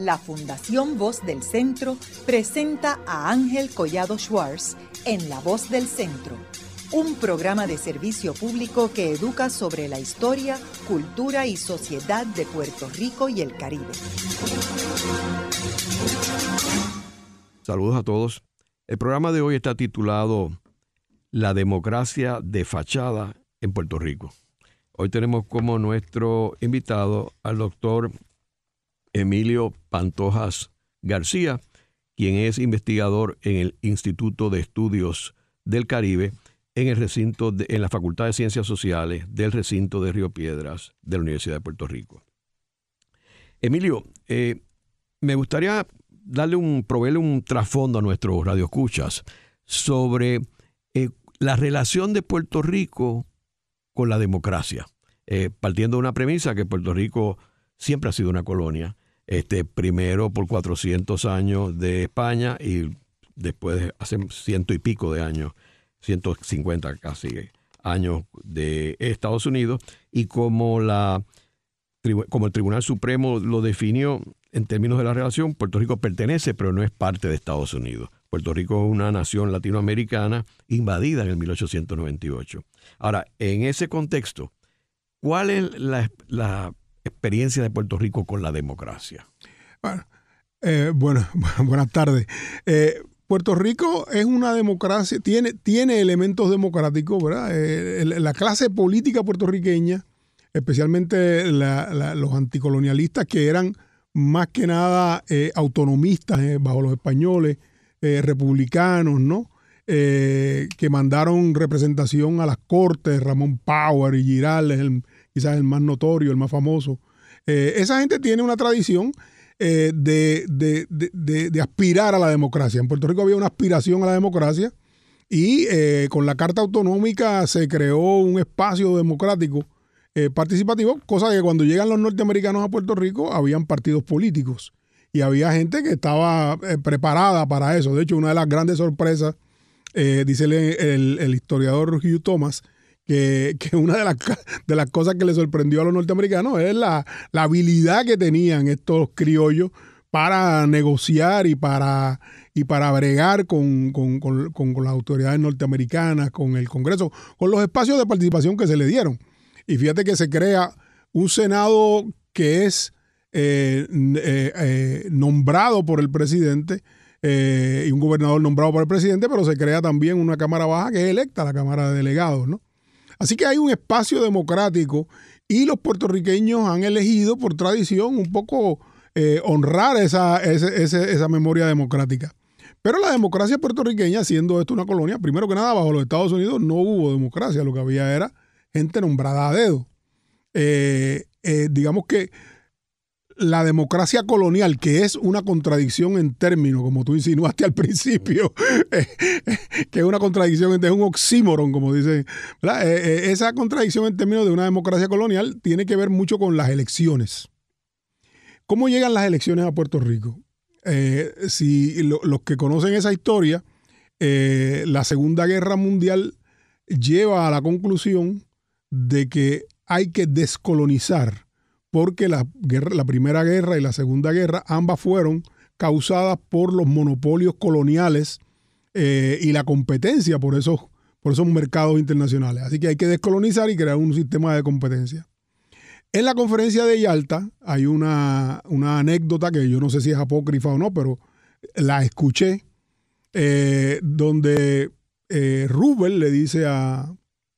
la Fundación Voz del Centro presenta a Ángel Collado Schwartz en La Voz del Centro, un programa de servicio público que educa sobre la historia, cultura y sociedad de Puerto Rico y el Caribe. Saludos a todos. El programa de hoy está titulado La democracia de fachada en Puerto Rico. Hoy tenemos como nuestro invitado al doctor Emilio Pantojas García, quien es investigador en el Instituto de Estudios del Caribe en el recinto en la Facultad de Ciencias Sociales del recinto de Río Piedras de la Universidad de Puerto Rico. Emilio, me gustaría proveerle un trasfondo a nuestros radioescuchas sobre la relación de Puerto Rico con la democracia, partiendo de una premisa que Puerto Rico siempre ha sido una colonia, primero por 400 años de España y después hace 100 y pico de años, 150 casi años de Estados Unidos, y como el Tribunal Supremo lo definió en términos de la relación, Puerto Rico pertenece, pero no es parte de Estados Unidos. Puerto Rico es una nación latinoamericana invadida en el 1898. Ahora, en ese contexto, ¿cuál es la experiencia de Puerto Rico con la democracia? Bueno, buenas tardes. Puerto Rico es una democracia, tiene elementos democráticos, ¿verdad? La clase política puertorriqueña, especialmente los anticolonialistas, que eran más que nada autonomistas bajo los españoles, republicanos, ¿no? Que mandaron representación a las cortes, Ramón Power y Giral, quizás el más notorio, el más famoso. Esa gente tiene una tradición de aspirar a la democracia. En Puerto Rico había una aspiración a la democracia y con la Carta Autonómica se creó un espacio democrático participativo, cosa que cuando llegan los norteamericanos a Puerto Rico habían partidos políticos y había gente que estaba preparada para eso. De hecho, una de las grandes sorpresas, dice el historiador Hugh Thomas, que una de las cosas que le sorprendió a los norteamericanos es la habilidad que tenían estos criollos para negociar y para bregar con las autoridades norteamericanas, con el Congreso, con los espacios de participación que se le dieron. Y fíjate que se crea un Senado que es nombrado por el presidente y un gobernador nombrado por el presidente, pero se crea también una Cámara Baja que es electa, la Cámara de Delegados, ¿no? Así que hay un espacio democrático y los puertorriqueños han elegido por tradición un poco honrar esa memoria democrática. Pero la democracia puertorriqueña, siendo esto una colonia, primero que nada, bajo los Estados Unidos no hubo democracia, lo que había era gente nombrada a dedo. Digamos que la democracia colonial, que es una contradicción en términos, como tú insinuaste al principio, que es una contradicción, es un oxímoron, como dicen, ¿verdad? Esa contradicción en términos de una democracia colonial tiene que ver mucho con las elecciones. ¿Cómo llegan las elecciones a Puerto Rico? Los que conocen esa historia, la Segunda Guerra Mundial lleva a la conclusión de que hay que descolonizar, porque la Primera Guerra y la Segunda Guerra ambas fueron causadas por los monopolios coloniales y la competencia por esos mercados internacionales. Así que hay que descolonizar y crear un sistema de competencia. En la conferencia de Yalta hay una anécdota que yo no sé si es apócrifa o no, pero la escuché, donde Roosevelt le dice a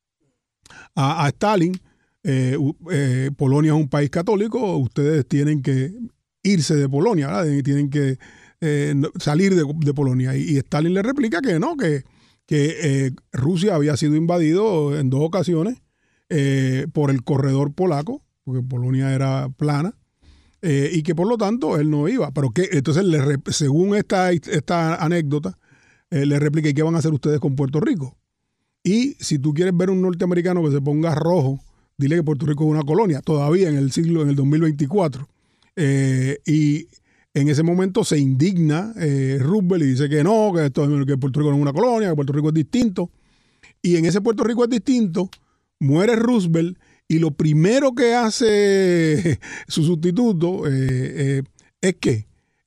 Stalin, Polonia es un país católico, ustedes tienen que irse de Polonia, ¿verdad? Tienen que salir de Polonia. Y Stalin le replica que no, que Rusia había sido invadido en 2 ocasiones por el corredor polaco, porque Polonia era plana, y que por lo tanto él no iba. Pero que entonces, según esta anécdota, le replica, ¿y qué van a hacer ustedes con Puerto Rico? Y si tú quieres ver un norteamericano que se ponga rojo, dile que Puerto Rico es una colonia, todavía en el 2024. Y en ese momento se indigna Roosevelt y dice que no, que Puerto Rico no es una colonia, que Puerto Rico es distinto. Y en ese Puerto Rico es distinto, muere Roosevelt y lo primero que hace su sustituto es que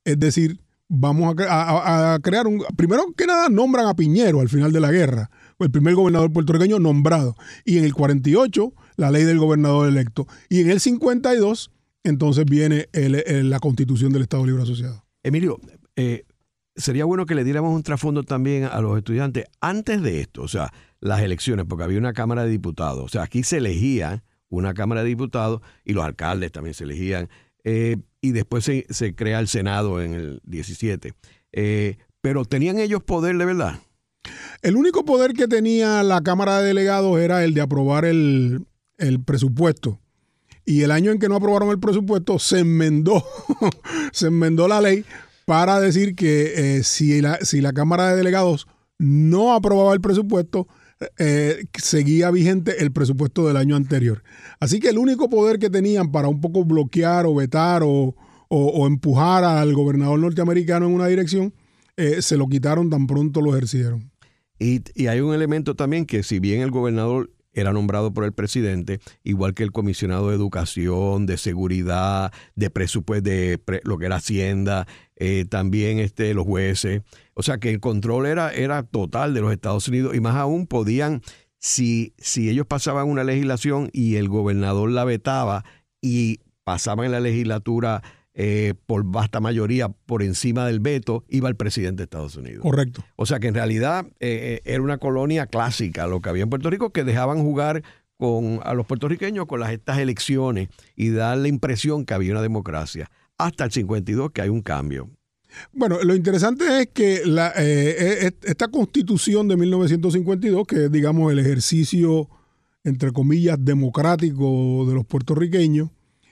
Es decir, vamos a crear primero que nada, nombran a Piñero al final de la guerra, el primer gobernador puertorriqueño nombrado. Y en el 48, la ley del gobernador electo. Y en el 52, entonces viene la Constitución del Estado Libre Asociado. Emilio, sería bueno que le diéramos un trasfondo también a los estudiantes antes de esto, o sea, las elecciones, porque había una Cámara de Diputados. O sea, aquí se elegía una Cámara de Diputados y los alcaldes también se elegían. Y después se crea el Senado en el 17. Pero ¿tenían ellos poder de verdad? El único poder que tenía la Cámara de Delegados era el de aprobar el presupuesto. Y el año en que no aprobaron el presupuesto se enmendó la ley para decir que si la Cámara de Delegados no aprobaba el presupuesto, seguía vigente el presupuesto del año anterior. Así que el único poder que tenían para un poco bloquear o vetar o empujar al gobernador norteamericano en una dirección, se lo quitaron tan pronto lo ejercieron. Y hay un elemento también que si bien el gobernador era nombrado por el presidente, igual que el comisionado de educación, de seguridad, de presupuesto, lo que era Hacienda, también los jueces. O sea que el control era total de los Estados Unidos y más aún podían, si ellos pasaban una legislación y el gobernador la vetaba y pasaban en la legislatura por vasta mayoría por encima del veto, iba el presidente de Estados Unidos. Correcto. O sea que en realidad era una colonia clásica lo que había en Puerto Rico, que dejaban jugar a los puertorriqueños con estas elecciones y dar la impresión que había una democracia. Hasta el 52 que hay un cambio. Bueno, lo interesante es que esta Constitución de 1952, que es, digamos, el ejercicio, entre comillas, democrático de los puertorriqueños,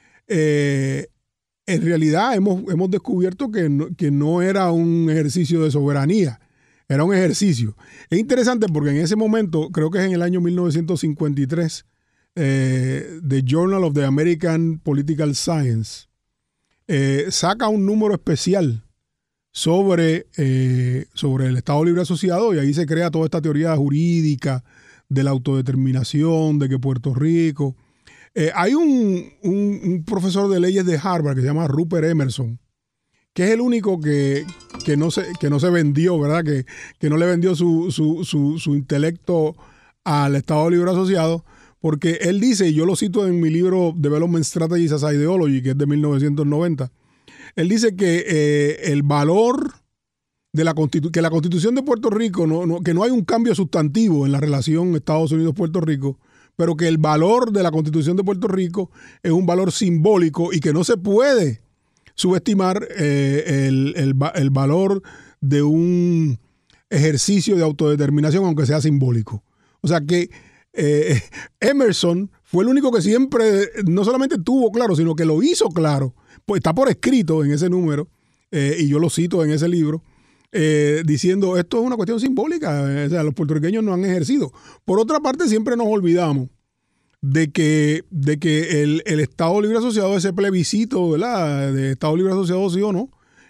en realidad hemos descubierto que no era un ejercicio de soberanía, era un ejercicio. Es interesante porque en ese momento, creo que es en el año 1953, The Journal of the American Political Science saca un número especial sobre el Estado Libre Asociado, y ahí se crea toda esta teoría jurídica de la autodeterminación, de que Puerto Rico... hay un profesor de leyes de Harvard que se llama Rupert Emerson, que es el único que no se vendió, ¿verdad? Que no le vendió su intelecto al Estado Libre Asociado, porque él dice, y yo lo cito en mi libro Development Strategies as Ideology, que es de 1990, él dice que el valor de que la Constitución de Puerto Rico, que no hay un cambio sustantivo en la relación Estados Unidos-Puerto Rico, pero que el valor de la Constitución de Puerto Rico es un valor simbólico y que no se puede subestimar el valor de un ejercicio de autodeterminación, aunque sea simbólico. O sea que Emerson fue el único que siempre no solamente tuvo claro, sino que lo hizo claro. Pues está por escrito en ese número, y yo lo cito en ese libro, diciendo esto es una cuestión simbólica, o sea, los puertorriqueños no han ejercido. Por otra parte, siempre nos olvidamos de que el Estado Libre Asociado, ese plebiscito, ¿verdad?, de Estado Libre Asociado sí o no,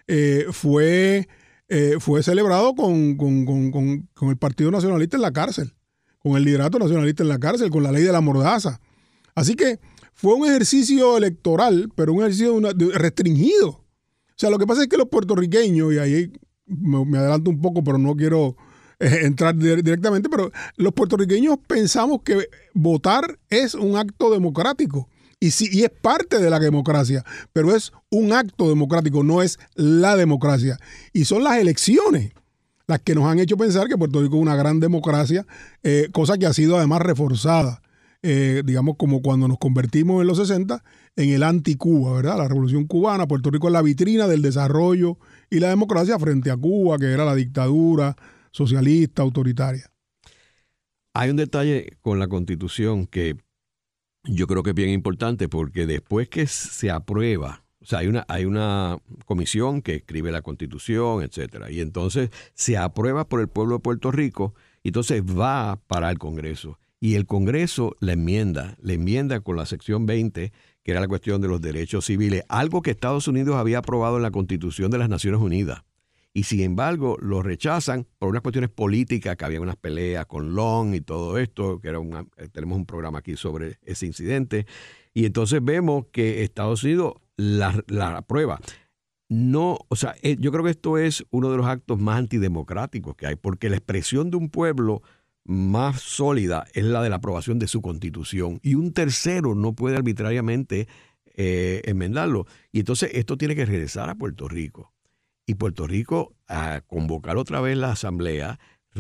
fue celebrado con el Partido Nacionalista en la cárcel, con el liderato nacionalista en la cárcel, con la ley de la mordaza. Así que fue un ejercicio electoral, pero un ejercicio restringido. O sea, lo que pasa es que los puertorriqueños, y ahí me adelanto un poco, pero no quiero entrar directamente, pero los puertorriqueños pensamos que votar es un acto democrático. Y es parte de la democracia, pero es un acto democrático, no es la democracia. Y son las elecciones las que nos han hecho pensar que Puerto Rico es una gran democracia, cosa que ha sido además reforzada, digamos, como cuando nos convertimos en los 60 en el anti-Cuba, ¿verdad? La Revolución Cubana, Puerto Rico es la vitrina del desarrollo y la democracia frente a Cuba, que era la dictadura socialista, autoritaria. Hay un detalle con la Constitución que yo creo que es bien importante, porque después que se aprueba, o sea, hay una comisión que escribe la Constitución, etcétera, y entonces se aprueba por el pueblo de Puerto Rico, y entonces va para el Congreso. Y el Congreso la enmienda con la sección 20, que era la cuestión de los derechos civiles, algo que Estados Unidos había aprobado en la Constitución de las Naciones Unidas. Y sin embargo lo rechazan por unas cuestiones políticas, que había unas peleas con Long y todo esto, que tenemos un programa aquí sobre ese incidente. Y entonces vemos que Estados Unidos la aprueba. no, o sea, yo creo que esto es uno de los actos más antidemocráticos que hay, porque la expresión de un pueblo más sólida es la de la aprobación de su constitución, y un tercero no puede arbitrariamente enmendarlo. Y entonces esto tiene que regresar a Puerto Rico. Y Puerto Rico a convocar otra vez la asamblea,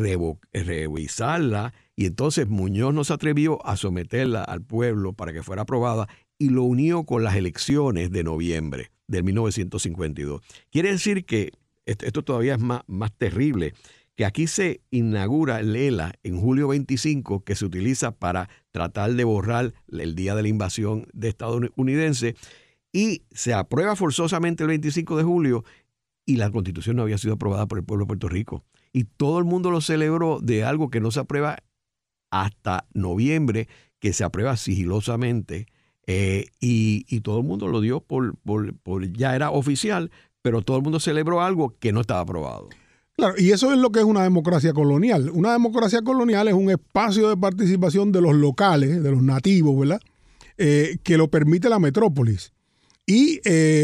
revisarla, y entonces Muñoz no se atrevió a someterla al pueblo para que fuera aprobada y lo unió con las elecciones de noviembre del 1952. Quiere decir que esto todavía es más terrible, que aquí se inaugura el ELA en julio 25, que se utiliza para tratar de borrar el día de la invasión de estadounidense, y se aprueba forzosamente el 25 de julio, y la Constitución no había sido aprobada por el pueblo de Puerto Rico. Y todo el mundo lo celebró de algo que no se aprueba hasta noviembre, que se aprueba sigilosamente, y todo el mundo lo dio por ya era oficial, pero todo el mundo celebró algo que no estaba aprobado. Claro, y eso es lo que es una democracia colonial. Una democracia colonial es un espacio de participación de los locales, de los nativos, ¿verdad? Que lo permite la metrópolis. Y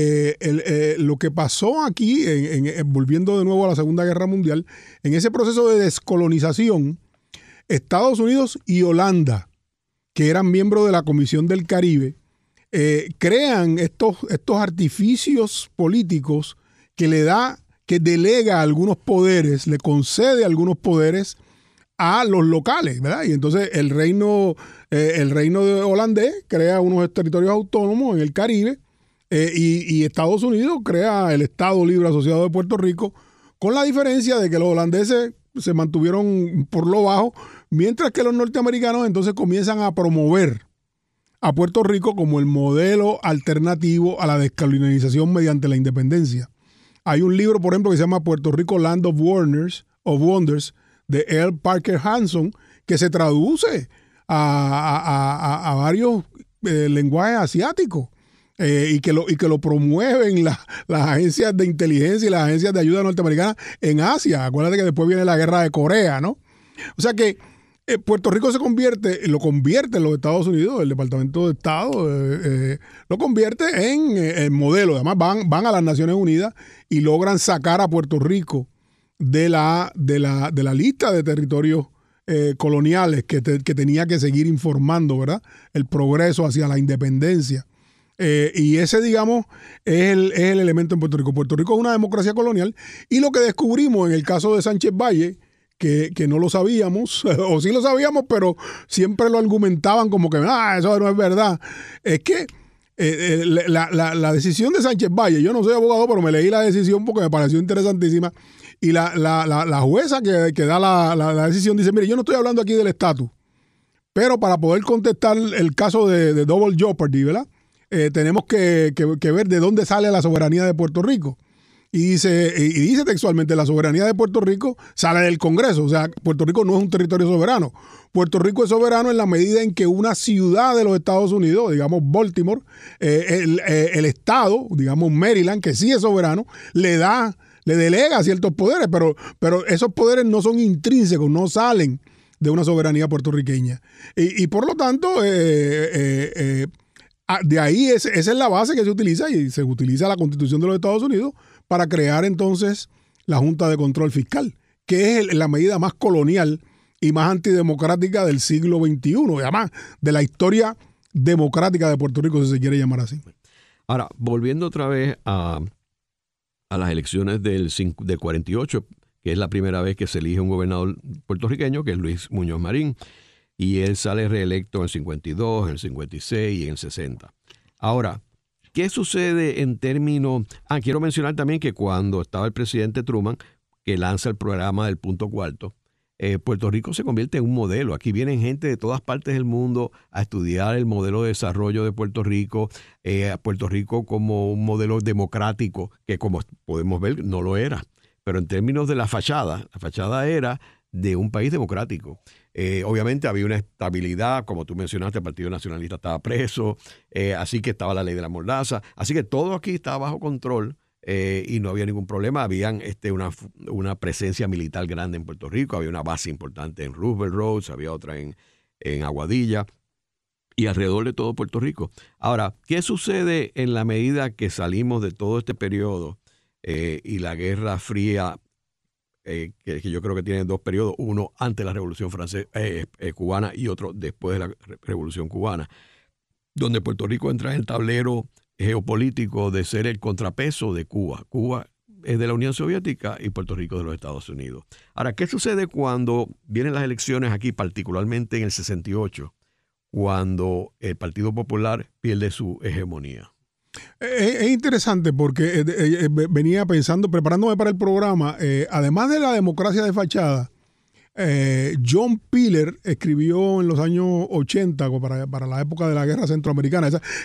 lo que pasó aquí, volviendo de nuevo a la Segunda Guerra Mundial, en ese proceso de descolonización, Estados Unidos y Holanda, que eran miembros de la Comisión del Caribe, crean estos artificios políticos que delega algunos poderes, le concede algunos poderes a los locales, ¿verdad? Y entonces el reino de holandés crea unos territorios autónomos en el Caribe, y Estados Unidos crea el Estado Libre Asociado de Puerto Rico, con la diferencia de que los holandeses se mantuvieron por lo bajo, mientras que los norteamericanos entonces comienzan a promover a Puerto Rico como el modelo alternativo a la descolonización mediante la independencia. Hay un libro, por ejemplo, que se llama Puerto Rico Land of Wonders, de L. Parker Hanson, que se traduce a varios lenguajes asiáticos, y que lo promueven las agencias de inteligencia y las agencias de ayuda norteamericanas en Asia. Acuérdate que después viene la guerra de Corea, ¿no? O sea que Puerto Rico lo convierte en los Estados Unidos, el Departamento de Estado lo convierte en modelo. Además van a las Naciones Unidas y logran sacar a Puerto Rico de la lista de territorios coloniales que tenía que seguir informando, ¿verdad? El progreso hacia la independencia. Y ese, digamos, es el elemento en Puerto Rico. Puerto Rico es una democracia colonial, y lo que descubrimos en el caso de Sánchez Valle, que no lo sabíamos, o sí lo sabíamos, pero siempre lo argumentaban como que eso no es verdad, es que la decisión de Sánchez Valle, yo no soy abogado, pero me leí la decisión porque me pareció interesantísima, y la jueza que da la decisión dice, mire, yo no estoy hablando aquí del estatus, pero para poder contestar el caso de Double Jeopardy, ¿verdad? Tenemos que ver de dónde sale la soberanía de Puerto Rico. Y dice textualmente, la soberanía de Puerto Rico sale del Congreso. O sea, Puerto Rico no es un territorio soberano. Puerto Rico es soberano en la medida en que una ciudad de los Estados Unidos, digamos Baltimore, el estado, digamos Maryland, que sí es soberano, le delega ciertos poderes, pero esos poderes no son intrínsecos, no salen de una soberanía puertorriqueña. Y por lo tanto, de ahí esa es la base que se utiliza, y se utiliza la Constitución de los Estados Unidos para crear entonces la Junta de Control Fiscal, que es la medida más colonial y más antidemocrática del siglo XXI, y además de la historia democrática de Puerto Rico, si se quiere llamar así. Ahora, volviendo otra vez a las elecciones del 48, que es la primera vez que se elige un gobernador puertorriqueño, que es Luis Muñoz Marín, y él sale reelecto en el 52, en el 56 y en el 60. Ahora, ¿qué sucede en términos...? Quiero mencionar también que cuando estaba el presidente Truman, que lanza el programa del punto cuarto, Puerto Rico se convierte en un modelo. Aquí vienen gente de todas partes del mundo a estudiar el modelo de desarrollo de Puerto Rico, a Puerto Rico como un modelo democrático, que como podemos ver no lo era. Pero en términos de la fachada era de un país democrático. Obviamente había una estabilidad, como tú mencionaste, el Partido Nacionalista estaba preso, así que estaba la ley de la mordaza, así que todo aquí estaba bajo control, y no había ningún problema. Habían una presencia militar grande en Puerto Rico, había una base importante en Roosevelt Roads, había otra en Aguadilla y alrededor de todo Puerto Rico. Ahora, ¿qué sucede en la medida que salimos de todo este periodo y la Guerra Fría, que yo creo que tiene dos periodos, uno antes de la Revolución cubana y otro después de la Revolución cubana, donde Puerto Rico entra en el tablero geopolítico de ser el contrapeso de Cuba. Cuba es de la Unión Soviética y Puerto Rico de los Estados Unidos. Ahora, ¿qué sucede cuando vienen las elecciones aquí, particularmente en el 68, cuando el Partido Popular pierde su hegemonía? Es interesante porque venía pensando, preparándome para el programa, además de la democracia de fachada, John Piller escribió en los años 80, para la época de la guerra centroamericana.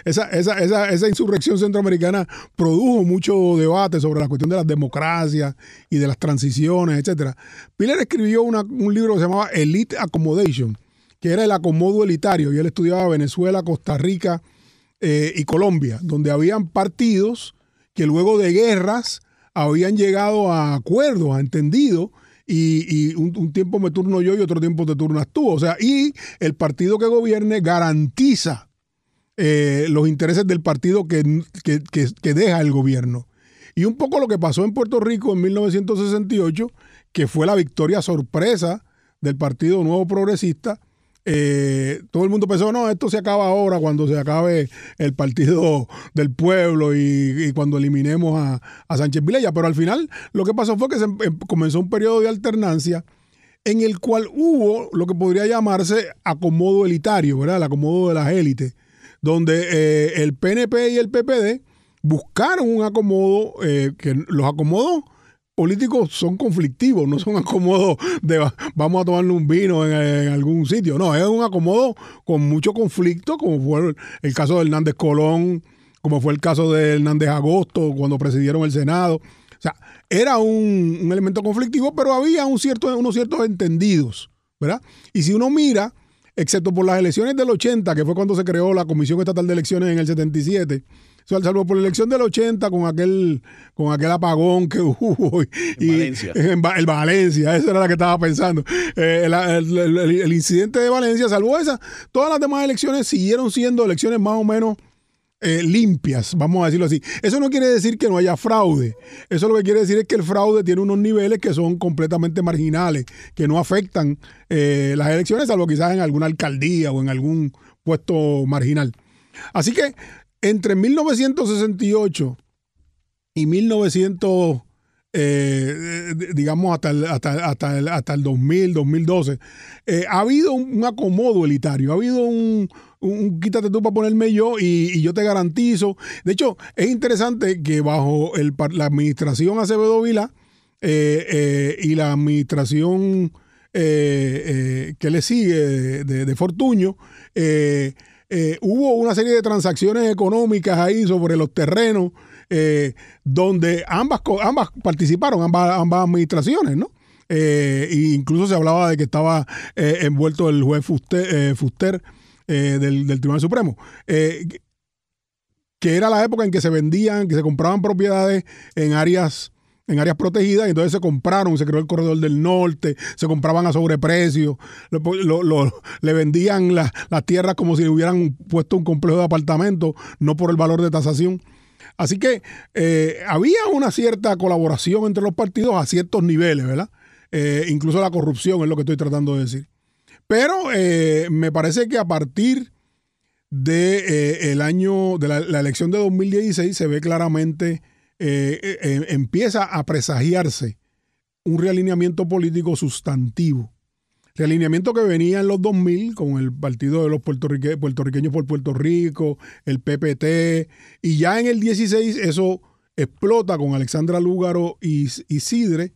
Esa insurrección centroamericana produjo mucho debate sobre la cuestión de las democracias y de las transiciones, etc. Piller escribió un libro que se llamaba Elite Accommodation, que era el acomodo elitario, y él estudiaba Venezuela, Costa Rica y Colombia, donde habían partidos que luego de guerras habían llegado a acuerdos, a entendidos, y un tiempo me turno yo y otro tiempo te turnas tú. O sea, y el partido que gobierne garantiza los intereses del partido que deja el gobierno. Y un poco lo que pasó en Puerto Rico en 1968, que fue la victoria sorpresa del Partido Nuevo Progresista. Todo el mundo pensó, no, esto se acaba ahora cuando se acabe el Partido del Pueblo y cuando eliminemos a Sánchez Vilella, pero al final lo que pasó fue que comenzó un periodo de alternancia en el cual hubo lo que podría llamarse acomodo elitario, ¿verdad? El acomodo de las élites, donde el PNP y el PPD buscaron un acomodo que los acomodó políticos son conflictivos, no son acomodos de vamos a tomarle un vino en algún sitio. No, es un acomodo con mucho conflicto, como fue el caso de Hernández Colón, como fue el caso de Hernández Agosto cuando presidieron el Senado. O sea, era un elemento conflictivo, pero había unos ciertos entendidos, ¿verdad? Y si uno mira, excepto por las elecciones del 80, que fue cuando se creó la Comisión Estatal de Elecciones en el 77, salvo por la elección del 80 con aquel apagón que hubo en Valencia, esa era la que estaba pensando, el incidente de Valencia, salvo esa, todas las demás elecciones siguieron siendo elecciones más o menos limpias, vamos a decirlo así. Eso no quiere decir que no haya fraude, eso lo que quiere decir es que el fraude tiene unos niveles que son completamente marginales, que no afectan las elecciones, salvo quizás en alguna alcaldía o en algún puesto marginal. Así que entre 1968 y 1900, digamos hasta el 2000, 2012, ha habido un acomodo elitario, ha habido un quítate tú para ponerme yo y yo te garantizo. De hecho, es interesante que bajo la administración Acevedo Vilá y la administración que le sigue de Fortuño, hubo una serie de transacciones económicas ahí sobre los terrenos donde ambas participaron, ambas administraciones, ¿no? Incluso se hablaba de que estaba envuelto el juez Fuster del Tribunal Supremo, que era la época en que se compraban propiedades en áreas protegidas, y entonces se creó el Corredor del Norte, se compraban a sobreprecio, le vendían las tierras como si le hubieran puesto un complejo de apartamentos, no por el valor de tasación. Así que había una cierta colaboración entre los partidos a ciertos niveles, ¿verdad? Incluso la corrupción es lo que estoy tratando de decir. Pero me parece que a partir de la elección de 2016 se ve claramente, empieza a presagiarse un realineamiento político sustantivo. Realineamiento que venía en los 2000 con el Partido de los Puertorriqueños por Puerto Rico, el PPT, y ya en el 16 eso explota con Alexandra Lúgaro y Sidre,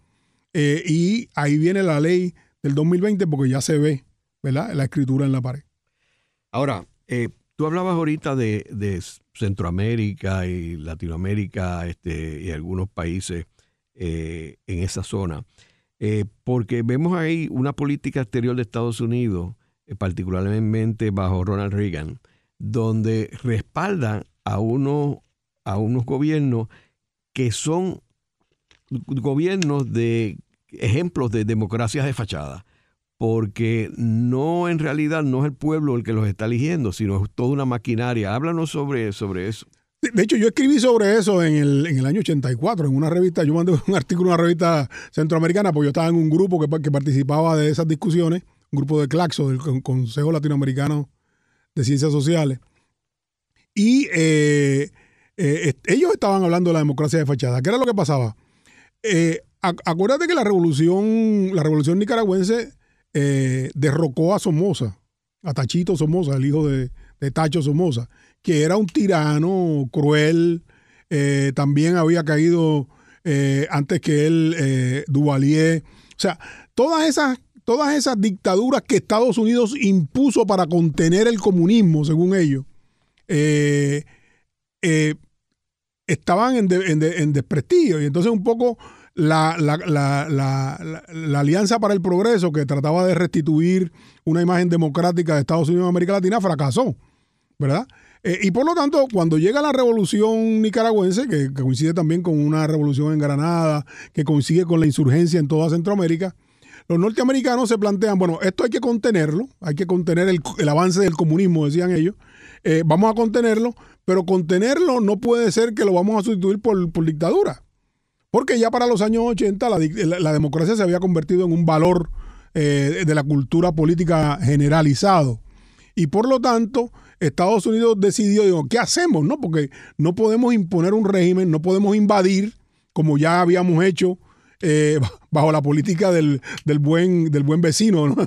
y ahí viene la ley del 2020 porque ya se ve, ¿verdad?, la escritura en la pared. Ahora, tú hablabas ahorita de Centroamérica y Latinoamérica y algunos países en esa zona, porque vemos ahí una política exterior de Estados Unidos, particularmente bajo Ronald Reagan, donde respaldan a unos gobiernos que son gobiernos de ejemplos de democracias de fachada, porque en realidad no es el pueblo el que los está eligiendo, sino es toda una maquinaria. Háblanos sobre eso. De hecho, yo escribí sobre eso en el año 84, en una revista. Yo mandé un artículo en una revista centroamericana, porque yo estaba en un grupo que participaba de esas discusiones, un grupo de CLACSO, del Consejo Latinoamericano de Ciencias Sociales. Y ellos estaban hablando de la democracia de fachada. ¿Qué era lo que pasaba? Acuérdate que la revolución nicaragüense derrocó a Somoza, a Tachito Somoza, el hijo de Tacho Somoza, que era un tirano cruel. También había caído antes que él Duvalier. O sea, todas esas dictaduras que Estados Unidos impuso para contener el comunismo, según ellos, estaban en desprestigio. Y entonces un poco la Alianza para el Progreso, que trataba de restituir una imagen democrática de Estados Unidos y América Latina, fracasó, ¿verdad? Y por lo tanto, cuando llega la revolución nicaragüense, que coincide también con una revolución en Granada, que coincide con la insurgencia en toda Centroamérica, los norteamericanos se plantean, bueno, esto hay que contenerlo, hay que contener el avance del comunismo, decían ellos, vamos a contenerlo, pero contenerlo no puede ser que lo vamos a sustituir por dictadura, porque ya para los años 80 la democracia se había convertido en un valor de la cultura política generalizado. Y por lo tanto, Estados Unidos decidió, digo, ¿qué hacemos? ¿No? Porque no podemos imponer un régimen, no podemos invadir, como ya habíamos hecho bajo la política del buen vecino, ¿no?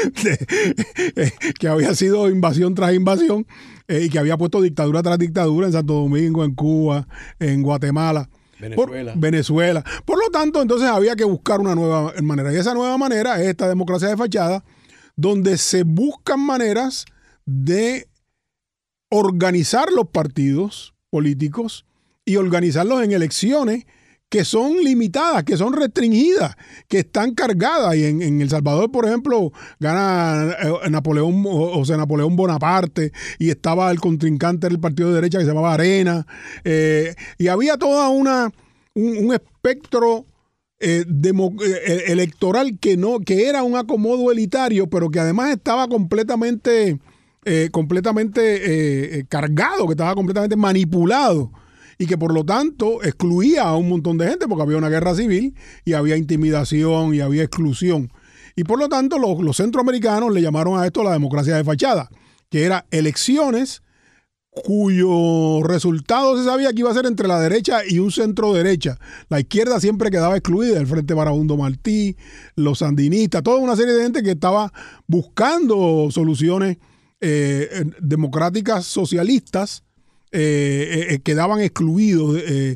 Que había sido invasión tras invasión y que había puesto dictadura tras dictadura en Santo Domingo, en Cuba, en Guatemala. Venezuela. Por lo tanto, entonces había que buscar una nueva manera. Y esa nueva manera es esta democracia de fachada, donde se buscan maneras de organizar los partidos políticos y organizarlos en elecciones que son limitadas, que son restringidas, que están cargadas. Y en El Salvador, por ejemplo, gana Napoleón Bonaparte, y estaba el contrincante del partido de derecha que se llamaba Arena, y había toda un espectro electoral que era un acomodo elitario, pero que además estaba completamente cargado, que estaba completamente manipulado, y que por lo tanto excluía a un montón de gente, porque había una guerra civil y había intimidación y había exclusión. Y por lo tanto los centroamericanos le llamaron a esto la democracia de fachada, que era elecciones cuyo resultado se sabía que iba a ser entre la derecha y un centro derecha. La izquierda siempre quedaba excluida, el Frente Farabundo Martí, los sandinistas, toda una serie de gente que estaba buscando soluciones democráticas socialistas, quedaban excluidos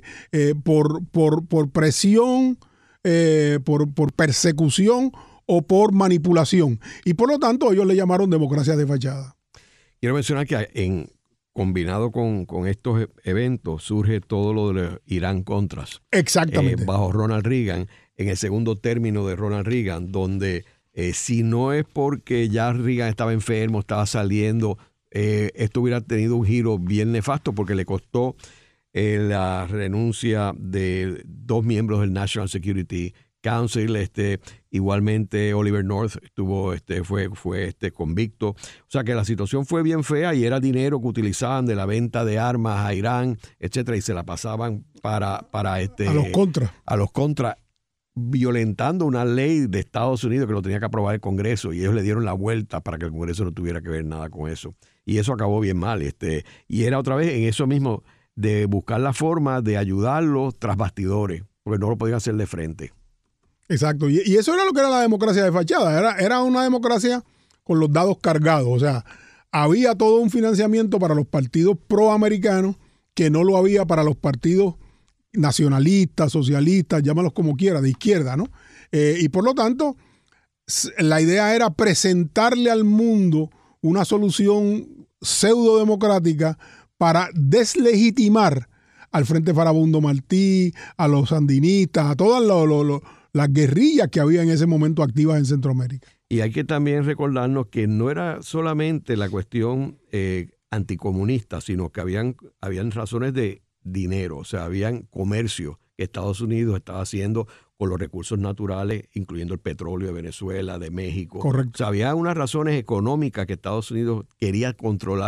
por presión, por persecución o por manipulación. Y por lo tanto ellos le llamaron democracia de fachada. Quiero mencionar que combinado con estos eventos surge todo lo de Irán-Contras. Exactamente. Bajo Ronald Reagan, en el segundo término de Ronald Reagan, donde si no es porque ya Reagan estaba enfermo, estaba saliendo, esto hubiera tenido un giro bien nefasto, porque le costó la renuncia de 2 miembros del National Security Council. Igualmente Oliver North fue convicto. O sea que la situación fue bien fea, y era dinero que utilizaban de la venta de armas a Irán, etcétera, y se la pasaban para a los contras, violentando una ley de Estados Unidos que lo tenía que aprobar el Congreso, y ellos le dieron la vuelta para que el Congreso no tuviera que ver nada con eso. Y eso acabó bien mal. Y era otra vez en eso mismo de buscar la forma de ayudarlos tras bastidores, porque no lo podían hacer de frente. Exacto. Y eso era lo que era la democracia de fachada. Era una democracia con los dados cargados. O sea, había todo un financiamiento para los partidos proamericanos que no lo había para los partidos nacionalistas, socialistas, llámalos como quiera, de izquierda, ¿no? Y por lo tanto, la idea era presentarle al mundo una solución pseudo-democrática para deslegitimar al Frente Farabundo Martí, a los sandinistas, a todas las guerrillas que había en ese momento activas en Centroamérica. Y hay que también recordarnos que no era solamente la cuestión anticomunista, sino que habían razones de dinero, o sea, habían comercio que Estados Unidos estaba haciendo con los recursos naturales, incluyendo el petróleo de Venezuela, de México. Correcto. O sea, había unas razones económicas que Estados Unidos quería controlar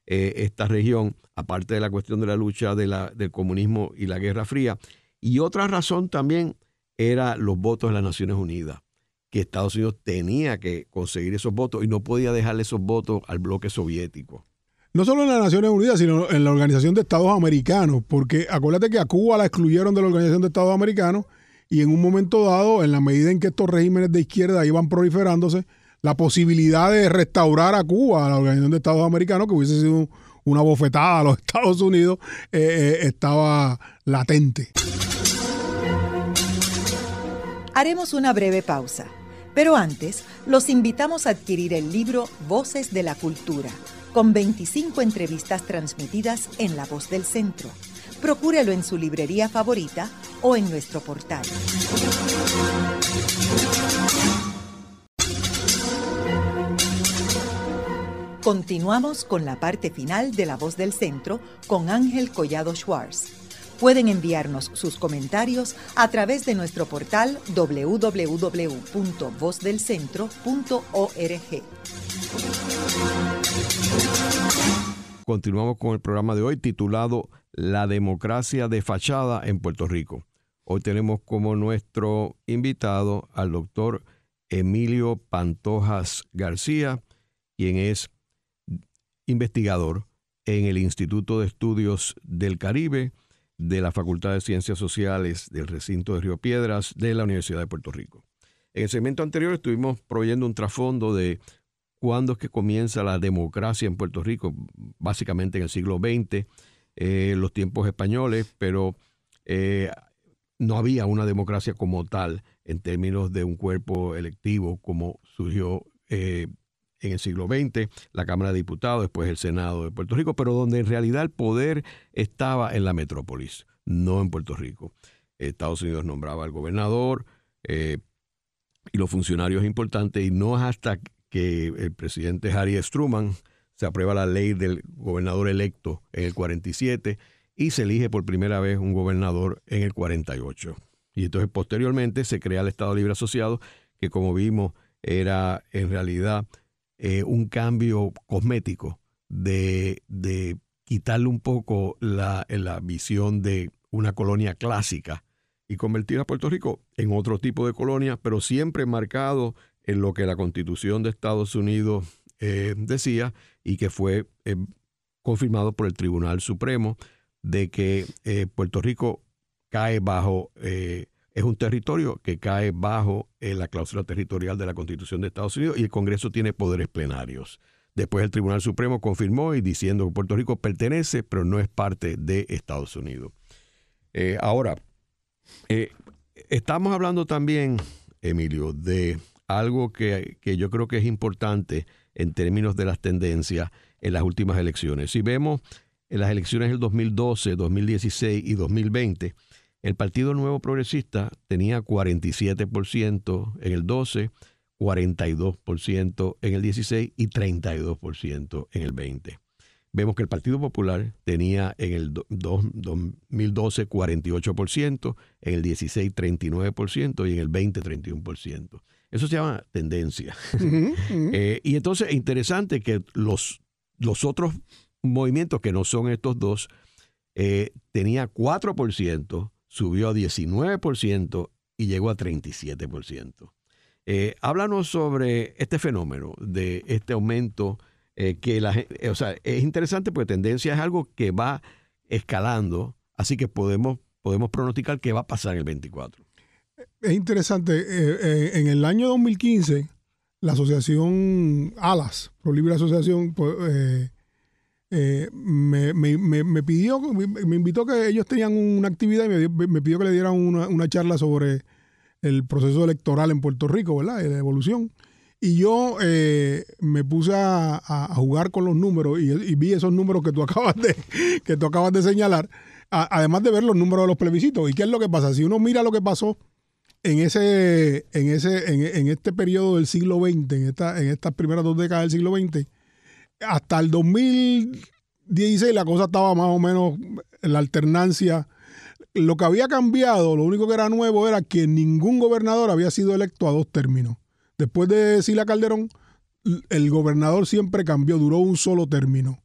esta región, aparte de la cuestión de la lucha del comunismo y la Guerra Fría. Y otra razón también era los votos de las Naciones Unidas, que Estados Unidos tenía que conseguir esos votos y no podía dejarle esos votos al bloque soviético. No solo en las Naciones Unidas, sino en la Organización de Estados Americanos, porque acuérdate que a Cuba la excluyeron de la Organización de Estados Americanos y en un momento dado, en la medida en que estos regímenes de izquierda iban proliferándose, la posibilidad de restaurar a Cuba a la Organización de Estados Americanos, que hubiese sido una bofetada a los Estados Unidos, estaba latente. Haremos una breve pausa, pero antes los invitamos a adquirir el libro Voces de la Cultura, con 25 entrevistas transmitidas en La Voz del Centro. Procúrelo en su librería favorita o en nuestro portal. Continuamos con la parte final de La Voz del Centro con Ángel Collado Schwartz. Pueden enviarnos sus comentarios a través de nuestro portal www.vozdelcentro.org. Continuamos con el programa de hoy titulado La democracia de fachada en Puerto Rico. Hoy tenemos como nuestro invitado al doctor Emilio Pantojas García, quien es investigador en el Instituto de Estudios del Caribe de la Facultad de Ciencias Sociales del Recinto de Río Piedras de la Universidad de Puerto Rico. En el segmento anterior estuvimos proveyendo un trasfondo de cuándo es que comienza la democracia en Puerto Rico, básicamente en el siglo XX, los tiempos españoles, pero no había una democracia como tal en términos de un cuerpo electivo como surgió en el siglo XX, la Cámara de Diputados, después el Senado de Puerto Rico, pero donde en realidad el poder estaba en la metrópolis, no en Puerto Rico. Estados Unidos nombraba al gobernador y los funcionarios importantes, y no es hasta que el presidente Harry S. Truman se aprueba la ley del gobernador electo en el 47 y se elige por primera vez un gobernador en el 48. Y entonces posteriormente se crea el Estado Libre Asociado, que como vimos era en realidad un cambio cosmético de quitarle un poco la visión de una colonia clásica y convertir a Puerto Rico en otro tipo de colonia, pero siempre marcado en lo que la Constitución de Estados Unidos decía, y que fue confirmado por el Tribunal Supremo, de que Puerto Rico cae bajo, es un territorio que cae bajo la cláusula territorial de la Constitución de Estados Unidos, y el Congreso tiene poderes plenarios. Después el Tribunal Supremo confirmó y diciendo que Puerto Rico pertenece, pero no es parte de Estados Unidos. Ahora, estamos hablando también, Emilio, de algo que yo creo que es importante en términos de las tendencias en las últimas elecciones. Si vemos en las elecciones del 2012, 2016 y 2020, el Partido Nuevo Progresista tenía 47% en el 12, 42% en el 16 y 32% en el 20. Vemos que el Partido Popular tenía en el 2012 48%, en el 16 39% y en el 20 31%. Eso se llama tendencia. Y entonces es interesante que los otros movimientos que no son estos dos, tenía 4%, subió a 19% y llegó a 37%. Háblanos sobre este fenómeno, de este aumento, que o sea, es interesante porque tendencia es algo que va escalando, así que podemos pronosticar qué va a pasar en el 24. Es interesante, en el año 2015, la asociación ALAS, Pro Libre Asociación, me pidió, me invitó, que ellos tenían una actividad y me pidió que le dieran una charla sobre el proceso electoral en Puerto Rico, ¿verdad? La evolución. Y yo me puse a jugar con los números y vi esos números que tú acabas de señalar, además de ver los números de los plebiscitos. ¿Y qué es lo que pasa? Si uno mira lo que pasó en este periodo del siglo XX, en estas primeras 2 décadas del siglo XX, hasta el 2016 la cosa estaba más o menos en la alternancia. Lo que había cambiado, lo único que era nuevo, era que ningún gobernador había sido electo a 2 términos. Después de Sila Calderón, el gobernador siempre cambió, duró un solo término.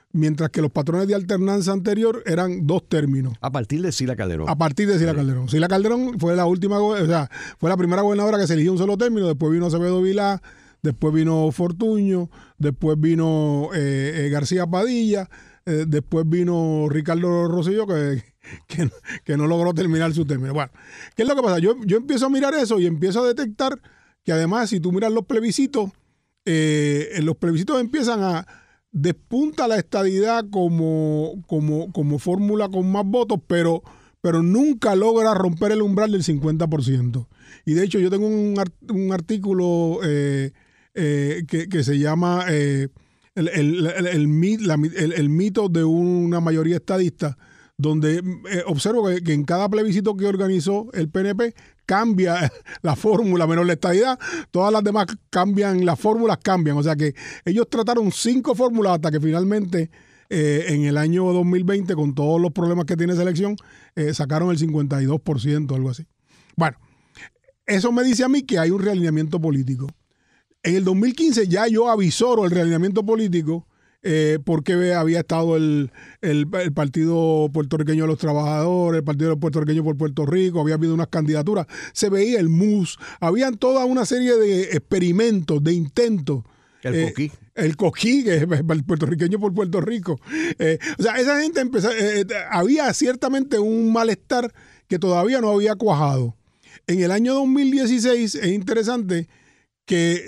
mientras que los patrones de alternanza anterior eran 2 términos. A partir de Sila Calderón. A partir de Sila Calderón. Sila Calderón fue la última, o sea, fue la primera gobernadora que se eligió un solo término, después vino Acevedo Vilá, después vino Fortuño, después vino García Padilla, después vino Ricardo Rosselló, que no logró terminar su término. Bueno, ¿qué es lo que pasa? Yo empiezo a mirar eso y empiezo a detectar que además, si tú miras los plebiscitos empiezan a despunta la estadidad como fórmula con más votos, pero nunca logra romper el umbral del 50%. Y de hecho yo tengo un artículo que se llama el mito de una mayoría estadista, donde observo que en cada plebiscito que organizó el PNP cambia la fórmula, menos la estadidad, todas las demás cambian, las fórmulas cambian. O sea que ellos trataron 5 fórmulas hasta que finalmente en el año 2020, con todos los problemas que tiene esa elección, sacaron el 52%, algo así. Bueno, eso me dice a mí que hay un realineamiento político. En el 2015 ya yo avisoro el realineamiento político porque había estado el Partido Puertorriqueño de los Trabajadores, el Partido Puertorriqueño por Puerto Rico, había habido unas candidaturas, se veía el MUS, habían toda una serie de experimentos, de intentos. El Coquí, que es el puertorriqueño por Puerto Rico. O sea, esa gente empezó, había ciertamente un malestar que todavía no había cuajado. En el año 2016 es interesante que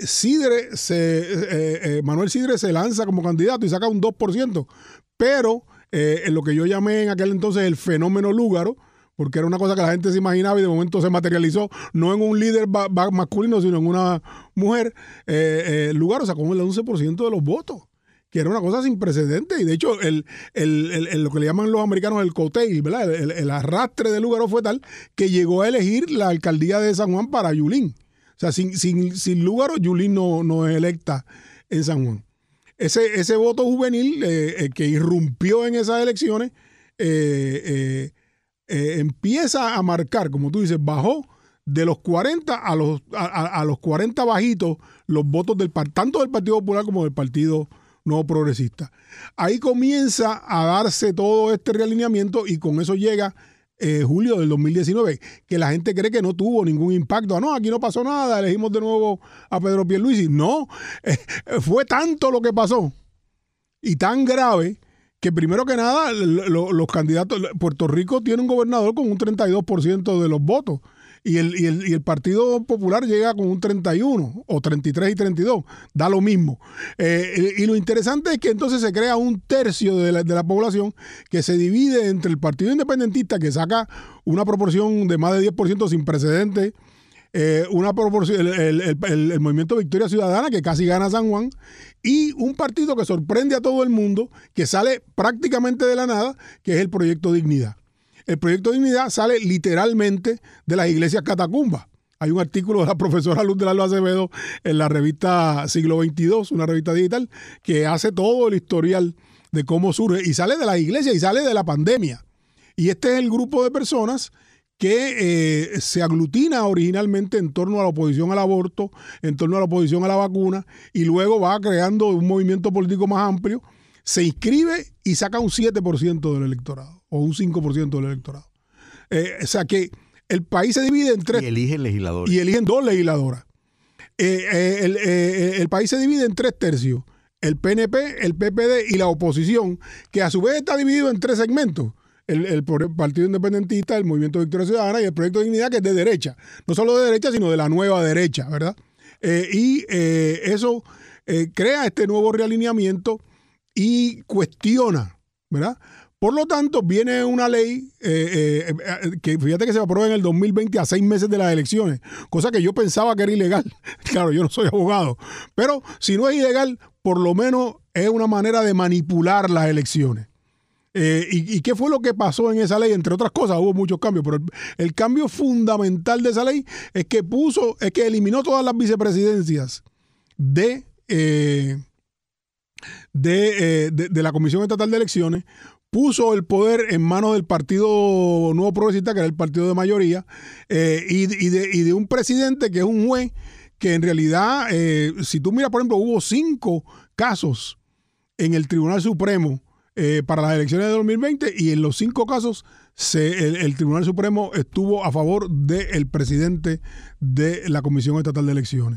Manuel Sidre se lanza como candidato y saca un 2%, pero en lo que yo llamé en aquel entonces el fenómeno Lúgaro, porque era una cosa que la gente se imaginaba y de momento se materializó, no en un líder masculino, sino en una mujer, Lúgaro sacó el 11% de los votos, que era una cosa sin precedentes. Y de hecho, lo que le llaman los americanos el coattail, ¿verdad? El arrastre de Lúgaro fue tal que llegó a elegir la alcaldía de San Juan para Yulín. O sea, sin Lúgaro, Yulín no es electa en San Juan. Ese voto juvenil que irrumpió en esas elecciones empieza a marcar, como tú dices, bajó de los 40 a los 40 bajitos los votos tanto del Partido Popular como del Partido Nuevo Progresista. Ahí comienza a darse todo este realineamiento y con eso llega julio del 2019, que la gente cree que no tuvo ningún impacto. No, aquí no pasó nada, elegimos de nuevo a Pedro Pierluisi. No, fue tanto lo que pasó y tan grave que primero que nada los candidatos, Puerto Rico tiene un gobernador con un 32% de los votos y el Partido Popular llega con un 31 o 33 y 32, da lo mismo. Y lo interesante es que entonces se crea un tercio de la población que se divide entre el Partido Independentista, que saca una proporción de más de 10% sin precedentes, una proporción, el Movimiento Victoria Ciudadana, que casi gana San Juan, y un partido que sorprende a todo el mundo, que sale prácticamente de la nada, que es el Proyecto Dignidad. El Proyecto Dignidad sale literalmente de las iglesias catacumbas. Hay un artículo de la profesora Luz del Alba Acevedo en la revista Siglo XXII, una revista digital, que hace todo el historial de cómo surge, y sale de las iglesias y sale de la pandemia. Y este es el grupo de personas que se aglutina originalmente en torno a la oposición al aborto, en torno a la oposición a la vacuna, y luego va creando un movimiento político más amplio, se inscribe y saca un 7% del electorado, o un 5% del electorado. O sea que el país se divide en 3. Y eligen legisladores. Y eligen 2 legisladoras. El país se divide en 3 tercios. El PNP, el PPD y la oposición, que a su vez está dividido en 3 segmentos. El Partido Independentista, el Movimiento Victoria Ciudadana y el Proyecto de Dignidad, que es de derecha. No solo de derecha, sino de la nueva derecha, ¿verdad? Eso crea este nuevo realineamiento y cuestiona, ¿verdad? Por lo tanto, viene una ley que fíjate que se aprueba en el 2020 a 6 meses de las elecciones, cosa que yo pensaba que era ilegal. Claro, yo no soy abogado, pero si no es ilegal, por lo menos es una manera de manipular las elecciones. ¿Y qué fue lo que pasó en esa ley? Entre otras cosas, hubo muchos cambios, pero el cambio fundamental de esa ley es que eliminó todas las vicepresidencias de la Comisión Estatal de Elecciones, puso el poder en manos del Partido Nuevo Progresista, que era el partido de mayoría, y de un presidente que es un juez que en realidad, si tú miras, por ejemplo, hubo 5 casos en el Tribunal Supremo para las elecciones de 2020 y en los 5 casos el Tribunal Supremo estuvo a favor del presidente de la Comisión Estatal de Elecciones.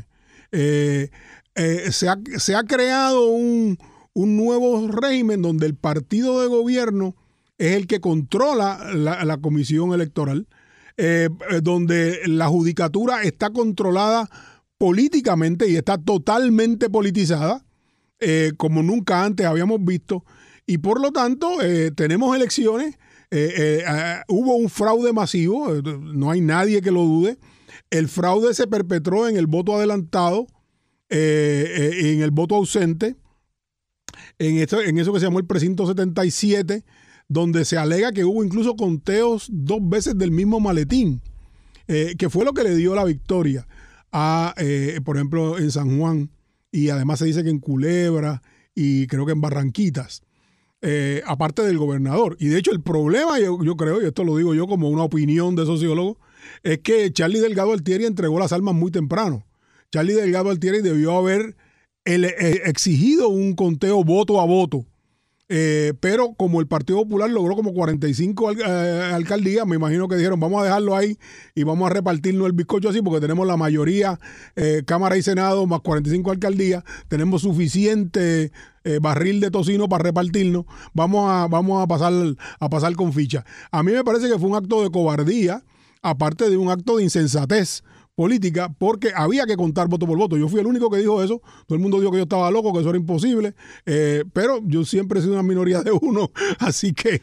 Se ha creado un nuevo régimen donde el partido de gobierno es el que controla la comisión electoral, donde la judicatura está controlada políticamente y está totalmente politizada, como nunca antes habíamos visto, y por lo tanto tenemos elecciones, hubo un fraude masivo, no hay nadie que lo dude. El fraude se perpetró en el voto adelantado, en el voto ausente, en eso que se llamó el precinto 77, donde se alega que hubo incluso conteos 2 veces del mismo maletín, que fue lo que le dio la victoria a, por ejemplo, en San Juan, y además se dice que en Culebra y creo que en Barranquitas, aparte del gobernador. Y de hecho el problema, yo creo, y esto lo digo yo como una opinión de sociólogo, es que Charlie Delgado Altieri entregó las armas muy temprano. Charlie Delgado Altieri debió haber exigido un conteo voto a voto. Pero como el Partido Popular logró como 45 alcaldías, me imagino que dijeron vamos a dejarlo ahí y vamos a repartirnos el bizcocho así porque tenemos la mayoría, Cámara y Senado más 45 alcaldías, tenemos suficiente barril de tocino para repartirnos, vamos a pasar con ficha. A mí me parece que fue un acto de cobardía, aparte de un acto de insensatez política, porque había que contar voto por voto. Yo fui el único que dijo eso. Todo el mundo dijo que yo estaba loco, que eso era imposible, pero yo siempre he sido una minoría de uno, así que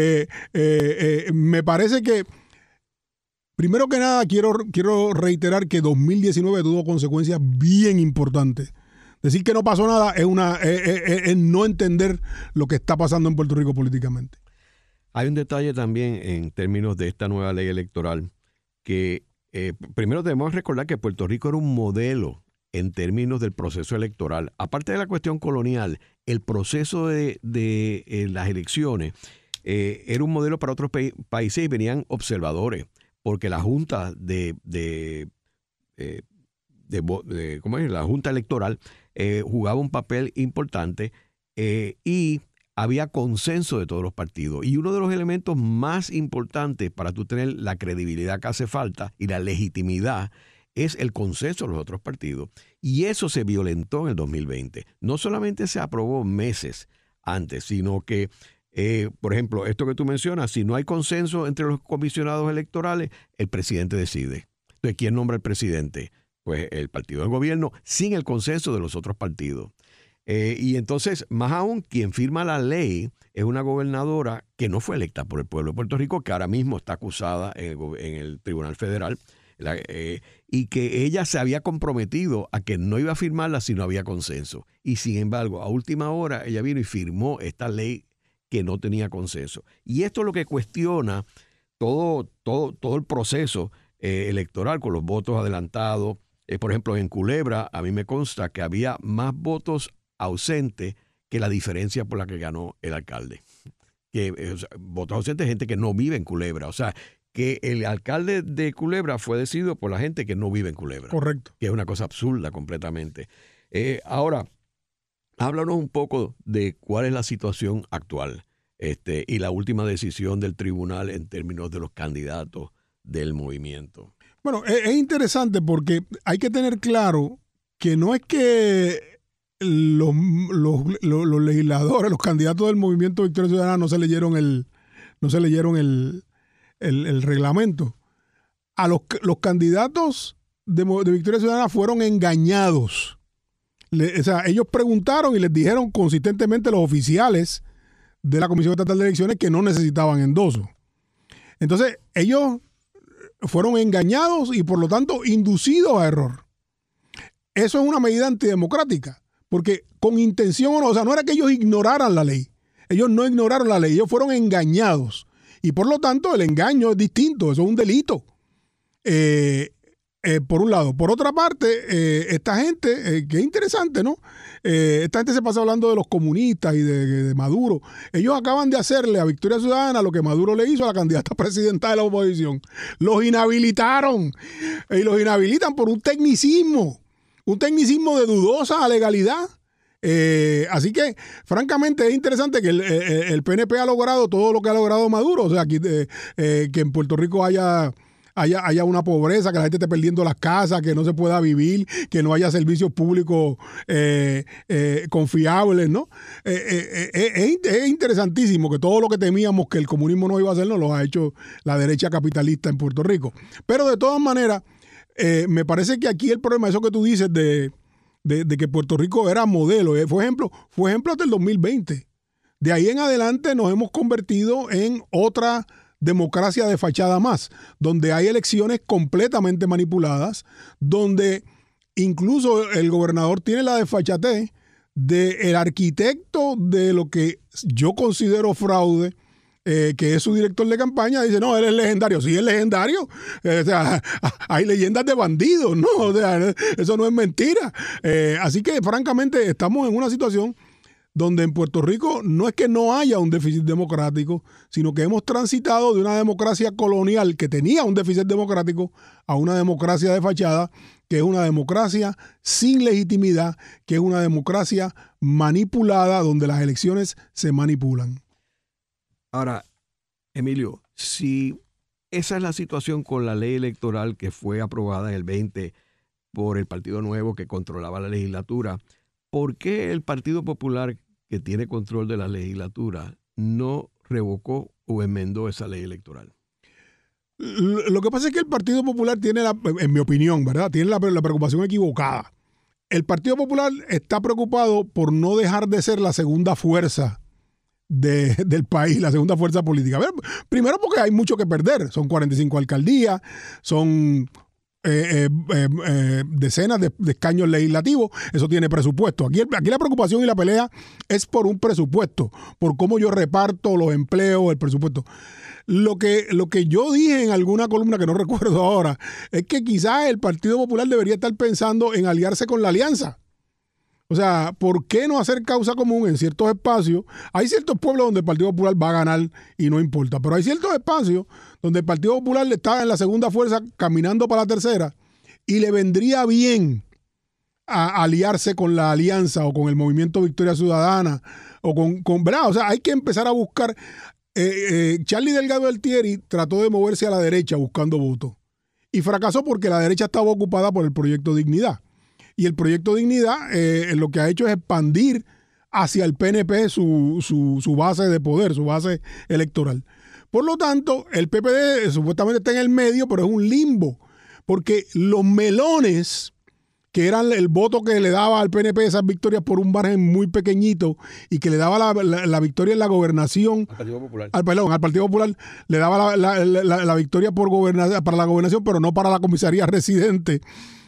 me parece que, primero que nada, quiero reiterar que 2019 tuvo consecuencias bien importantes. Decir que no pasó nada es no entender lo que está pasando en Puerto Rico políticamente. Hay un detalle también en términos de esta nueva ley electoral que primero debemos recordar que Puerto Rico era un modelo en términos del proceso electoral. Aparte de la cuestión colonial, el proceso de las elecciones era un modelo para otros países y venían observadores, porque la Junta la Junta Electoral jugaba un papel importante y había consenso de todos los partidos. Y uno de los elementos más importantes para tú tener la credibilidad que hace falta y la legitimidad es el consenso de los otros partidos. Y eso se violentó en el 2020. No solamente se aprobó meses antes, sino que, por ejemplo, esto que tú mencionas, si no hay consenso entre los comisionados electorales, el presidente decide. Entonces, ¿quién nombra al presidente? Pues el partido del gobierno sin el consenso de los otros partidos. Y entonces, más aún, quien firma la ley es una gobernadora que no fue electa por el pueblo de Puerto Rico, que ahora mismo está acusada en el Tribunal Federal, y que ella se había comprometido a que no iba a firmarla si no había consenso. Y sin embargo, a última hora, ella vino y firmó esta ley que no tenía consenso. Y esto es lo que cuestiona todo el proceso electoral con los votos adelantados. Por ejemplo, en Culebra, a mí me consta que había más votos ausente que la diferencia por la que ganó el alcalde. Votos ausentes de gente que no vive en Culebra. O sea, que el alcalde de Culebra fue decidido por la gente que no vive en Culebra. Correcto. Que es una cosa absurda completamente. Ahora, háblanos un poco de cuál es la situación actual y la última decisión del tribunal en términos de los candidatos del movimiento. Bueno, es interesante porque hay que tener claro que no es que los legisladores, los candidatos del Movimiento Victoria Ciudadana no se leyeron el reglamento. A los candidatos de Victoria Ciudadana fueron engañados. O sea, ellos preguntaron y les dijeron consistentemente los oficiales de la Comisión Estatal de Elecciones que no necesitaban endoso. Entonces, ellos fueron engañados y por lo tanto inducidos a error. Eso es una medida antidemocrática, porque con intención o no, o sea, no era que ellos ignoraran la ley. Ellos no ignoraron la ley, ellos fueron engañados. Y por lo tanto, el engaño es distinto, eso es un delito. Por un lado. Por otra parte, esta gente, que es interesante, ¿no? Esta gente se pasa hablando de los comunistas y de Maduro. Ellos acaban de hacerle a Victoria Ciudadana lo que Maduro le hizo a la candidata presidencial de la oposición. Los inhabilitaron. Y los inhabilitan por un tecnicismo de dudosa legalidad. Así que, francamente, es interesante que el PNP ha logrado todo lo que ha logrado Maduro. O sea, aquí, que en Puerto Rico haya una pobreza, que la gente esté perdiendo las casas, que no se pueda vivir, que no haya servicios públicos confiables, ¿no? Es interesantísimo que todo lo que temíamos que el comunismo no iba a hacer, no lo ha hecho la derecha capitalista en Puerto Rico. Pero de todas maneras, me parece que aquí el problema, eso que tú dices de que Puerto Rico era modelo, fue ejemplo hasta el 2020. De ahí en adelante nos hemos convertido en otra democracia de fachada más, donde hay elecciones completamente manipuladas, donde incluso el gobernador tiene la desfachatez del arquitecto de lo que yo considero fraude, que es su director de campaña, dice, no, él es legendario. Sí, es legendario. O sea, hay leyendas de bandidos, ¿no? O sea, eso no es mentira. Así que, francamente, estamos en una situación donde en Puerto Rico no es que no haya un déficit democrático, sino que hemos transitado de una democracia colonial que tenía un déficit democrático a una democracia de fachada, que es una democracia sin legitimidad, que es una democracia manipulada, donde las elecciones se manipulan. Ahora, Emilio, si esa es la situación con la ley electoral que fue aprobada en el 20 por el Partido Nuevo que controlaba la legislatura, ¿por qué el Partido Popular, que tiene control de la legislatura, no revocó o enmendó esa ley electoral? Lo que pasa es que el Partido Popular tiene, en mi opinión, ¿verdad?, tiene la preocupación equivocada. El Partido Popular está preocupado por no dejar de ser la segunda fuerza del país, la segunda fuerza política. A ver, primero porque hay mucho que perder. Son 45 alcaldías, son decenas de escaños legislativos. Eso tiene presupuesto. Aquí la preocupación y la pelea es por un presupuesto, por cómo yo reparto los empleos, el presupuesto. Lo que yo dije en alguna columna que no recuerdo ahora es que quizás el Partido Popular debería estar pensando en aliarse con la Alianza. O sea, ¿por qué no hacer causa común en ciertos espacios? Hay ciertos pueblos donde el Partido Popular va a ganar y no importa, pero hay ciertos espacios donde el Partido Popular está en la segunda fuerza caminando para la tercera y le vendría bien a aliarse con la Alianza o con el Movimiento Victoria Ciudadana o con ¿verdad? O sea, hay que empezar a buscar. Charlie Delgado Altieri trató de moverse a la derecha buscando votos y fracasó porque la derecha estaba ocupada por el Proyecto Dignidad. Y el Proyecto Dignidad lo que ha hecho es expandir hacia el PNP su base de poder, su base electoral. Por lo tanto, el PPD supuestamente está en el medio, pero es un limbo, porque los melones, que eran el voto que le daba al PNP esas victorias por un margen muy pequeñito y que le daba la victoria en la gobernación al Partido Popular. Al Partido Popular le daba la victoria para la gobernación, pero no para la comisaría residente.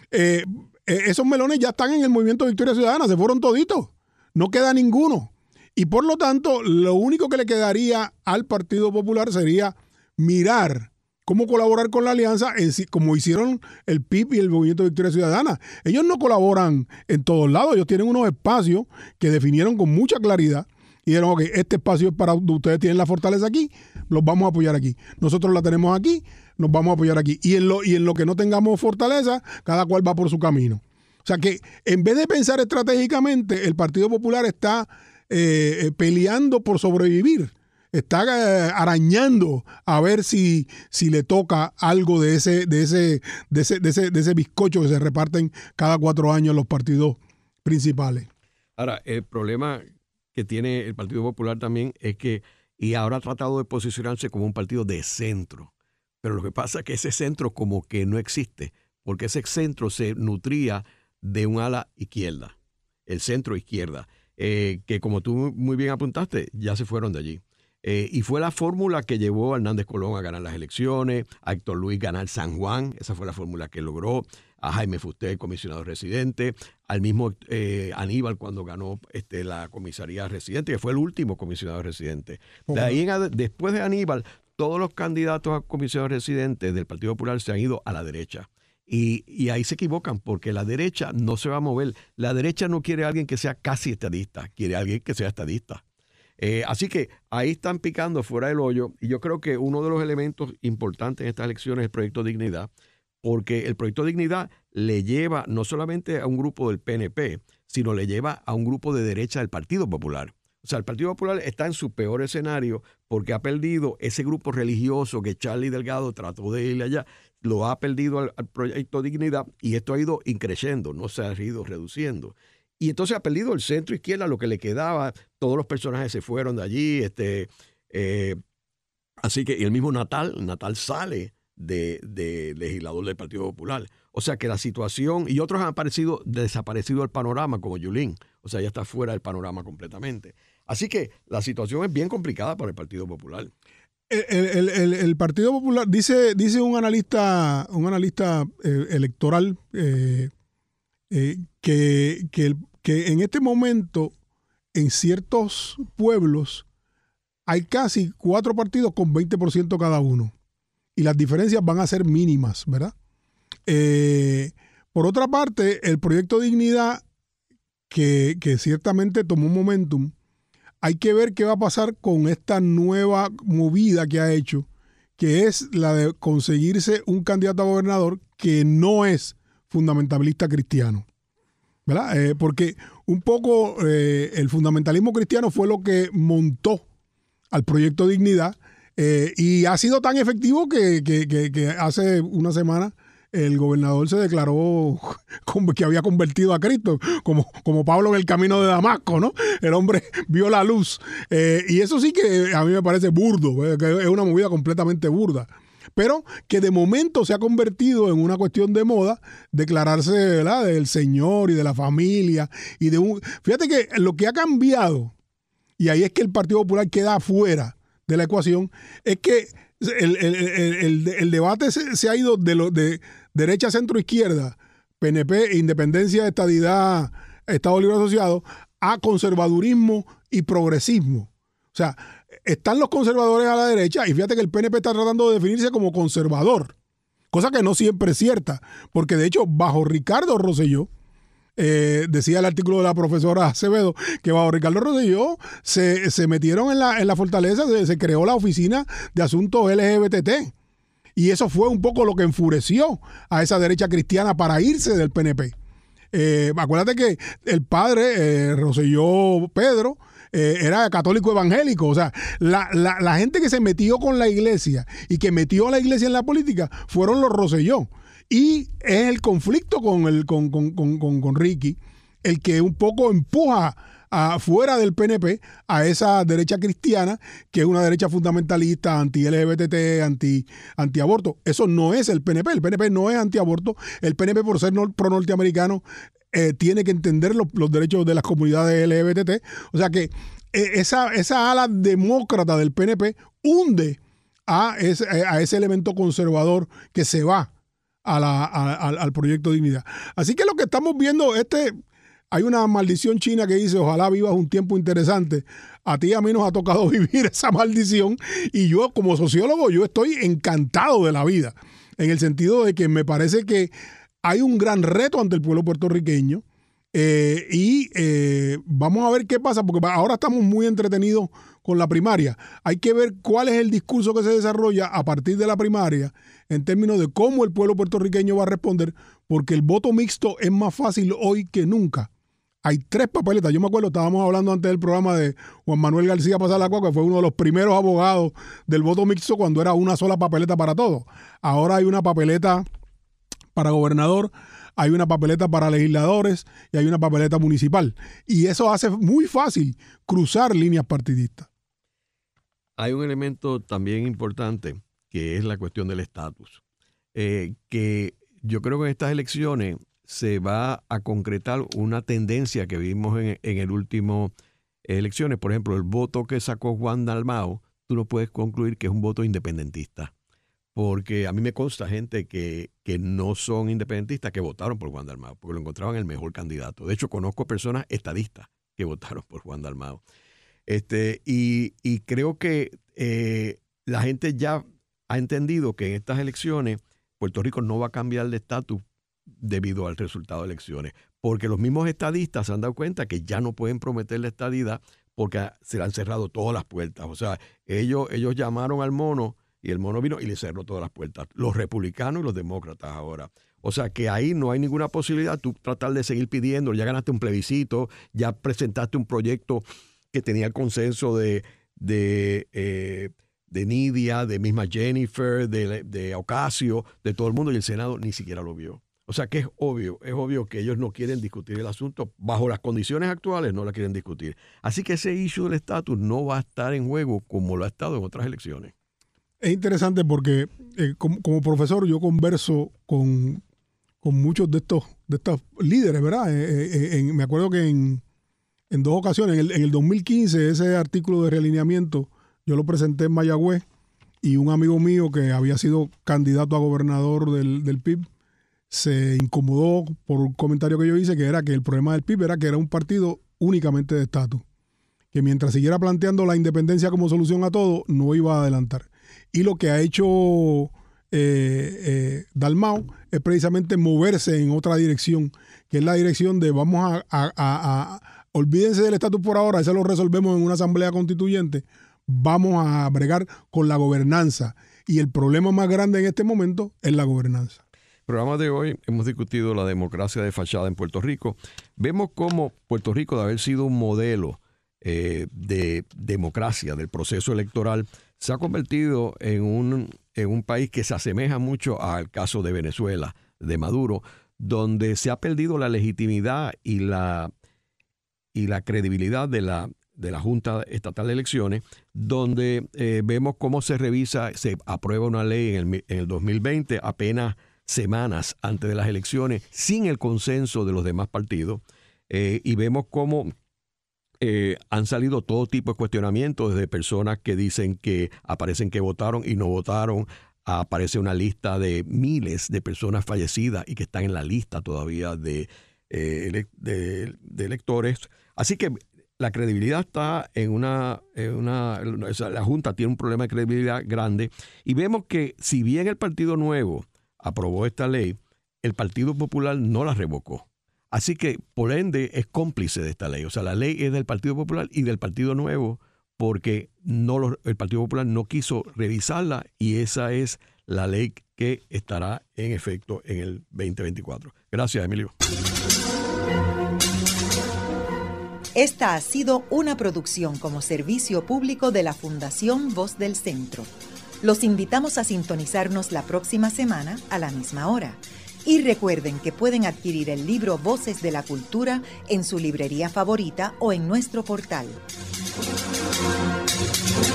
Esos melones ya están en el Movimiento Victoria Ciudadana, se fueron toditos, no queda ninguno. Y por lo tanto, lo único que le quedaría al Partido Popular sería mirar cómo colaborar con la alianza, como hicieron el PIB y el Movimiento Victoria Ciudadana. Ellos no colaboran en todos lados, ellos tienen unos espacios que definieron con mucha claridad y dijeron, ok, este espacio es para ustedes, tienen la fortaleza aquí, los vamos a apoyar aquí. Nosotros la tenemos aquí, nos vamos a apoyar aquí. Y en lo que no tengamos fortaleza, cada cual va por su camino. O sea que en vez de pensar estratégicamente, el Partido Popular está peleando por sobrevivir. Está arañando a ver si le toca algo de ese bizcocho que se reparten cada 4 años los partidos principales. Ahora, el problema que tiene el Partido Popular también es que, y ahora ha tratado de posicionarse como un partido de centro, pero lo que pasa es que ese centro como que no existe, porque ese centro se nutría de un ala izquierda, el centro izquierda, que como tú muy bien apuntaste, ya se fueron de allí. Y fue la fórmula que llevó a Hernández Colón a ganar las elecciones, a Héctor Luis ganar San Juan, esa fue la fórmula que logró, a Jaime Fusté, comisionado residente, al mismo Aníbal cuando ganó la comisaría residente, que fue el último comisionado residente. De ahí después de Aníbal, todos los candidatos a comisionado residente del Partido Popular se han ido a la derecha. Y ahí se equivocan, porque la derecha no se va a mover. La derecha no quiere a alguien que sea casi estadista, quiere a alguien que sea estadista. Así que ahí están picando fuera del hoyo, y yo creo que uno de los elementos importantes en estas elecciones es el Proyecto Dignidad, porque el Proyecto Dignidad le lleva no solamente a un grupo del PNP, sino le lleva a un grupo de derecha del Partido Popular. O sea, el Partido Popular está en su peor escenario porque ha perdido ese grupo religioso que Charlie Delgado trató de irle allá, lo ha perdido al Proyecto Dignidad, y esto ha ido increciendo, no se ha ido reduciendo. Y entonces ha perdido el centro izquierda, lo que le quedaba, todos los personajes se fueron de allí, así que y el mismo Natal sale de legislador del Partido Popular. O sea que la situación, y otros han desaparecido del panorama, como Yulín, o sea, ya está fuera del panorama completamente. Así que la situación es bien complicada para el Partido Popular. El Partido Popular, dice un analista electoral que en este momento en ciertos pueblos hay casi 4 partidos con 20% cada uno. Y las diferencias van a ser mínimas, ¿verdad? Por otra parte, el Proyecto Dignidad, que ciertamente tomó un momentum, hay que ver qué va a pasar con esta nueva movida que ha hecho, que es la de conseguirse un candidato a gobernador que no es fundamentalista cristiano, ¿verdad? Porque un poco el fundamentalismo cristiano fue lo que montó al Proyecto Dignidad, y ha sido tan efectivo que hace una semana el gobernador se declaró que había convertido a Cristo, como Pablo en el camino de Damasco, ¿no? El hombre vio la luz. Y eso sí que a mí me parece burdo, que es una movida completamente burda. Pero que de momento se ha convertido en una cuestión de moda, declararse, ¿verdad?, del Señor y de la familia. Fíjate que lo que ha cambiado, y ahí es que el Partido Popular queda afuera de la ecuación, es que el debate se ha ido de derecha a centro izquierda, PNP, independencia, estadidad, Estado Libre Asociado, a conservadurismo y progresismo. O sea, están los conservadores a la derecha, y fíjate que el PNP está tratando de definirse como conservador, cosa que no siempre es cierta, porque de hecho bajo Ricardo Rosselló, decía el artículo de la profesora Acevedo, que bajo Ricardo Rosselló se metieron en la fortaleza, se creó la oficina de asuntos LGBT. Y eso fue un poco lo que enfureció a esa derecha cristiana para irse del PNP. Acuérdate que el padre, Rosselló Pedro, era católico evangélico. O sea, la gente que se metió con la iglesia y que metió a la iglesia en la política fueron los Rosselló. Y es el conflicto con Ricky el que un poco empuja fuera del PNP a esa derecha cristiana, que es una derecha fundamentalista, anti-LGBT, anti-aborto. Eso no es el PNP. El PNP no es anti-aborto. El PNP, por ser pro-norteamericano, tiene que entender los derechos de las comunidades LGBT. O sea que esa ala demócrata del PNP hunde a ese elemento conservador que se va al Proyecto Dignidad. Así que lo que estamos viendo, hay una maldición china que dice: ojalá vivas un tiempo interesante. A ti y a mí nos ha tocado vivir esa maldición, y yo como sociólogo yo estoy encantado de la vida, en el sentido de que me parece que hay un gran reto ante el pueblo puertorriqueño, y vamos a ver qué pasa, porque ahora estamos muy entretenidos con la primaria. Hay que ver cuál es el discurso que se desarrolla a partir de la primaria en términos de cómo el pueblo puertorriqueño va a responder, porque el voto mixto es más fácil hoy que nunca. Hay 3 papeletas. Yo me acuerdo, estábamos hablando antes del programa de Juan Manuel García Pasalacua, que fue uno de los primeros abogados del voto mixto cuando era una sola papeleta para todo. Ahora hay una papeleta para gobernador, hay una papeleta para legisladores y hay una papeleta municipal. Y eso hace muy fácil cruzar líneas partidistas. Hay un elemento también importante, que es la cuestión del estatus, que yo creo que en estas elecciones se va a concretar una tendencia que vimos en el último elecciones. Por ejemplo, el voto que sacó Juan Dalmau, tú no puedes concluir que es un voto independentista, porque a mí me consta gente que no son independentistas que votaron por Juan Dalmau, porque lo encontraban el mejor candidato. De hecho, conozco personas estadistas que votaron por Juan Dalmau. Y creo que la gente ya ha entendido que en estas elecciones Puerto Rico no va a cambiar de estatus debido al resultado de elecciones, porque los mismos estadistas se han dado cuenta que ya no pueden prometer la estadidad porque se le han cerrado todas las puertas. O sea, ellos llamaron al mono y el mono vino y le cerró todas las puertas. Los republicanos y los demócratas ahora. O sea que ahí no hay ninguna posibilidad tú tratar de seguir pidiendo. Ya ganaste un plebiscito, ya presentaste un proyecto que tenía el consenso de Nidia, de misma Jennifer, de Ocasio, de todo el mundo, y el Senado ni siquiera lo vio. O sea que es obvio que ellos no quieren discutir el asunto. Bajo las condiciones actuales no la quieren discutir. Así que ese issue del estatus no va a estar en juego como lo ha estado en otras elecciones. Es interesante porque como profesor yo converso con muchos de estos líderes, ¿verdad? Me acuerdo que en 2 ocasiones, en el 2015, ese artículo de realineamiento, yo lo presenté en Mayagüez y un amigo mío que había sido candidato a gobernador del PIB se incomodó por un comentario que yo hice, que era que el problema del PIB era que era un partido únicamente de estatus, que mientras siguiera planteando la independencia como solución a todo, no iba a adelantar. Y lo que ha hecho Dalmau es precisamente moverse en otra dirección, que es la dirección de vamos a olvídense del estatus por ahora, eso lo resolvemos en una asamblea constituyente, vamos a bregar con la gobernanza. Y el problema más grande en este momento es la gobernanza. En el programa de hoy hemos discutido la democracia de fachada en Puerto Rico. Vemos cómo Puerto Rico, de haber sido un modelo de democracia del proceso electoral, se ha convertido en un país que se asemeja mucho al caso de Venezuela, de Maduro, donde se ha perdido la legitimidad y la credibilidad de la Junta Estatal de Elecciones, donde vemos cómo se aprueba una ley en el 2020, apenas semanas antes de las elecciones, sin el consenso de los demás partidos, y vemos cómo han salido todo tipo de cuestionamientos, desde personas que dicen que aparecen que votaron y no votaron, aparece una lista de miles de personas fallecidas y que están en la lista todavía de electores. Así que la credibilidad está la Junta tiene un problema de credibilidad grande, y vemos que si bien el Partido Nuevo aprobó esta ley, el Partido Popular no la revocó. Así que, por ende, es cómplice de esta ley. O sea, la ley es del Partido Popular y del Partido Nuevo, porque el Partido Popular no quiso revisarla, y esa es la ley que estará en efecto en el 2024. Gracias, Emilio. Esta ha sido una producción como servicio público de la Fundación Voz del Centro. Los invitamos a sintonizarnos la próxima semana a la misma hora. Y recuerden que pueden adquirir el libro Voces de la Cultura en su librería favorita o en nuestro portal.